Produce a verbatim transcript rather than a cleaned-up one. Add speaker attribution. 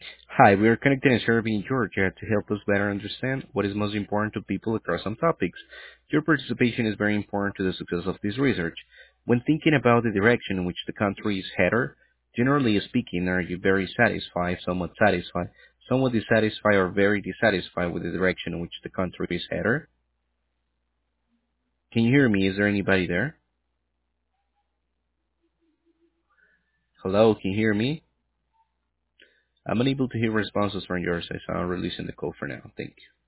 Speaker 1: Hi, we are connecting a survey in Georgia to help us better understand what is most important to people across some topics. Your participation is very important to the success of this research. When thinking about the direction in which the country is headed, generally speaking, are you very satisfied, somewhat satisfied, somewhat dissatisfied, or very dissatisfied with the direction in which the country is headed? Can you hear me? Is there anybody there? Hello, can you hear me? I'm unable to hear responses from your side, so I'm releasing the call for now. Thank you.